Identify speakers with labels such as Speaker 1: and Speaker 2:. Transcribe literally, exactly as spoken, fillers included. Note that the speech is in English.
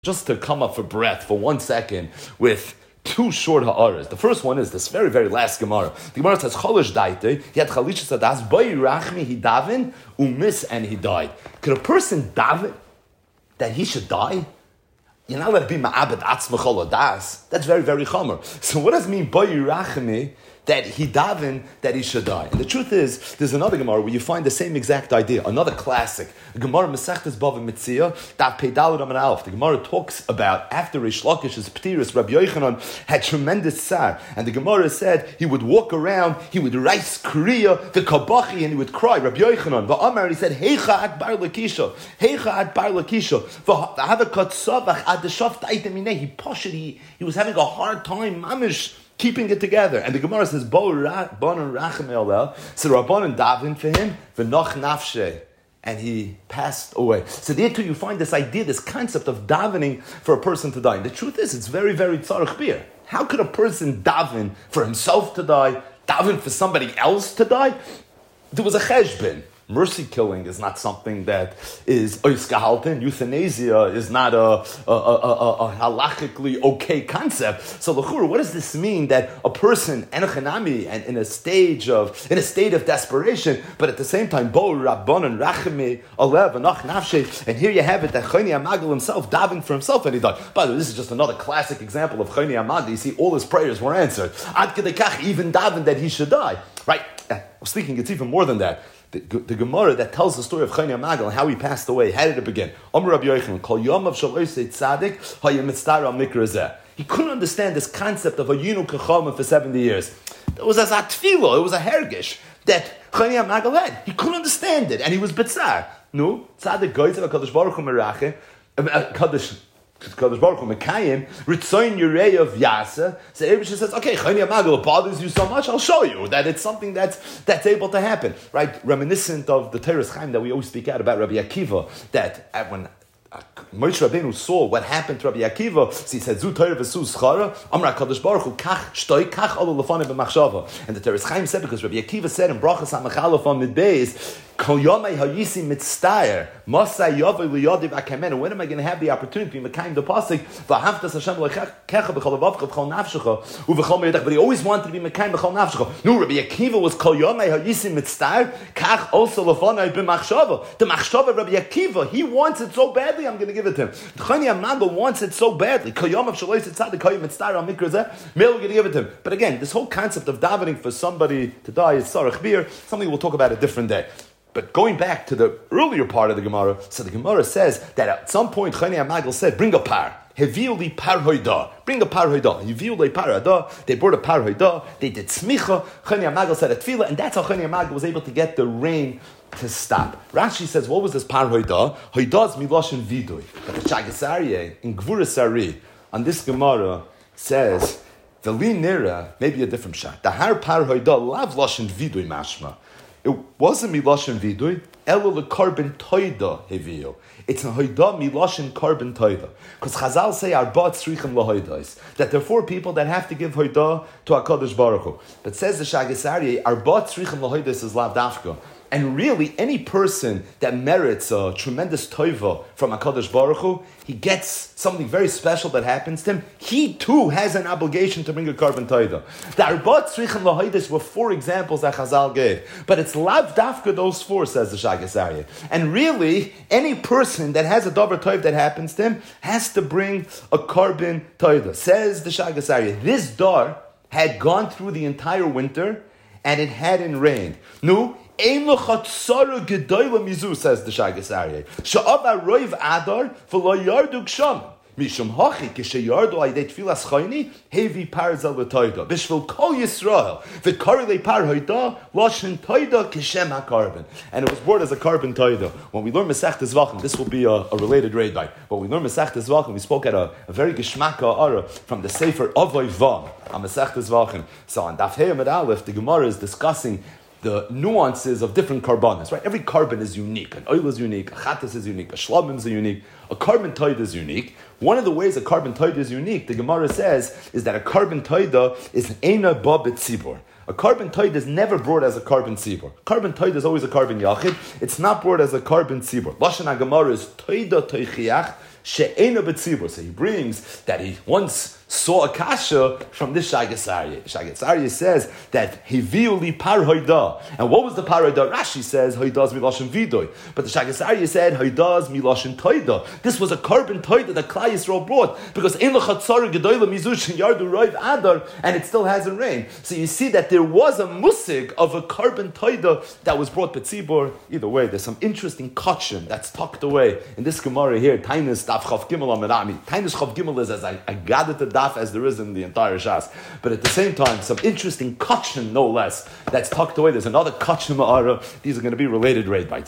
Speaker 1: just to come up for breath for one second with two short ha'aras. The first one is this very, very last Gemara. The Gemara says, Cholish daite, he had chalisha sadas, bai rachmi, he daven, umis, and he died. Could a person daven that he should die? You're not allowed to be ma'abed atzma chol das. That's very, very chomer. So what does it mean, bai rachmi, that he daven that he should die? And the truth is, there's another Gemara where you find the same exact idea, another classic. The Gemara Masechtas Bava Metzia, Daf Peidalud Amar Aleph. The Gemara talks about after Rish Lakish's Ptiris, Rabbi Yochanan had tremendous tsar, and the Gemara said he would walk around, he would rice kriya, the kabachi, and he would cry. Rabbi Yochanan, the Amar, he said, Heicha at bar lakisha, Heicha at bar lakisha, v'havakat savach ad deshaft aitemine. He poshed, he he was having a hard time, mamish, keeping it together. And the Gemara says, Bo Bonan Rachem Elel, so Rabbanan daven for him, v'noch nafshe, and he passed away. So there too you find this idea, this concept of davening for a person to die. And the truth is, it's very, very tzarech bir. How could a person daven for himself to die, daven for somebody else to die? There was a cheshbon. Mercy killing is not something that is oisgehalten. Euthanasia is not a, a, a, a, a halachically okay concept. So, l'chura, what does this mean that a person, enochanami, and in a stage of, in a state of desperation, but at the same time, bo rabbanan rachemi alev anach nafshe, and here you have it that Choni HaMagal himself davened for himself and he died. By the way, this is just another classic example of Choni HaMagal. You see, all his prayers were answered. Ad kedei kach, even davened that he should die. Right? I was thinking it's even more than that. The, the Gemara that tells the story of Choni HaMagal and how he passed away, how did it begin? Amar Rabbi Yochanan, Kol Yom of Shalosh Tzadik Hayim Mitztar Al Mikra Zeh. He couldn't understand this concept of a Yinu Kachama for seventy years. It was as a tefillah, it was a hergish that Choni HaMagal had. He couldn't understand it, and he was bitzar. No, Tzadik Goytzev HaKadosh Baruch Hu Merache, Kadosh Kadosh Baruch Hu Mekayim, Ritzoyin Yirei of Yasa. So Eibusha says, okay, Choni HaMagal bothers you so much, I'll show you that it's something that's that's able to happen. Right? Reminiscent of the Teres Chaim that we always speak out about Rabbi Akiva, that when Moshe Rabbeinu saw what happened to Rabbi Akiva, so he said, Zu Torah v'su schara, Amra Kadosh Baruch Hu, Kach shtoi, Kach olu lefanei b'machshava. And the Teres Chaim said, because Rabbi Akiva said in Brachas HaMechalef on Midbeis, Kol yomei hayisi mitztayer, Masai yavoi liyadiv akamen. When am I going to have the opportunity to be mekayim the pasuk? V'ahavtas Hashem lekecha b'chol avavcha b'chol nafshecha u'v'chol meidach. But he always wanted to be mekayim b'chol nafshecha. No, Rabbi Akiva was kol yomei hayisi mitztayer, Kach also lefanei b'machshava. The machshava of Rabbi Akiva, he wants it so badly, I'm going to give it to him. The Choni HaMagal wants it so badly. Kol yom of shalosh tzadik hayim mitztayer al mikra zeh. We're going to give it to him. But again, this whole concept of davening for somebody to die is sarach bir, something we'll talk about a different day. But going back to the earlier part of the Gemara, so the Gemara says that at some point Choni HaMagal said, bring a par. Heviu li par hoida. Bring a par hoida. Heviu li par hoida. They brought a par hoida. They did smicha. Choni HaMagal said a tefillah, and that's how Choni HaMagal was able to get the rain to stop. Rashi says, what was this par hoida? Hoida is miloshin vidui. But the Shagas Aryeh in Gvuras Ari on this Gemara says, the li nira, maybe a different shot. The har par hoida lav loshin vidui mashma. It wasn't miloshin vidui, elo le carbon toida heviyo. It's a hoida miloshin carbon toida. Because Chazal say arba tzrichim lahoidais, that there are four people that have to give hoida to HaKadosh Baruch Hu. But says the Shagas Aryeh, arba tzrichim lahoidais is lav dafka. And really, any person that merits a tremendous toiva from HaKadosh Baruch Hu, he gets something very special that happens to him. He too has an obligation to bring a carbon toiva. The Arbat Tzrichim Lahaidis were four examples that Chazal gave. But it's lav dafka those four, says the Shagas Aryeh. And really, any person that has a davar toiv that happens to him has to bring a carbon toiva. Says the Shagas Aryeh, this dar had gone through the entire winter and it hadn't rained. No, says the Shagas Aryeh. Sha'ava roiv adar v'lo yardu gsham. Mishum hachi k'sheyardu aydei tfilas chayni hevi parzel v'toida. Bishvil kol Yisrael v'kari le par hoida loshin toida k'shem ha-carbon. And it was brought as a carbon toida. When we learn Masechtas Zvachim, this will be a, a related raid by. When we learn Masechtas Zvachim, we spoke at a, a very geshmaka ara from the Sefer Avay Vam on Masechtas Zvachim. So on Daf Hey Amud Aleph, the Gemara is discussing the nuances of different carbonas, right? Every carbon is unique. An oil is unique, a chatas is unique, a shlabim is unique, a carbon toida is unique. One of the ways a carbon toida is unique, the Gemara says, is that a carbon toida is eina ba b'tzibur. A carbon toida is never brought as a carbon tzibur. Carbon toida is always a carbon yachid. It's not brought as a carbon tzibur. Lashon HaGemara is toida toichiach she'ena b'tzibur. So he brings that he once saw a kasha from this Shagas Aryeh. Shagas Aryeh says that Hiviuli par hoida. And what was the par hoida? Rashi says hoidas miloshin vidoy. But the Shagas Aryeh said hoidas miloshin toida. This was a carbon toida that Klai Yisrael brought because in the chatzar gedoyla mizushin yardu roiv adar, and it still hasn't rained. So you see that there was a musig of a carbon toida that was brought betzibur. Either way, there's some interesting kachim that's tucked away in this Gemara here. Tainus daf chav gimel amirami. Tainus chav gimel is as I, I gathered the daf as there is in the entire Shas. But at the same time, some interesting kachim, no less, that's tucked away. There's another kachim ma'ara. These are going to be related raid bites.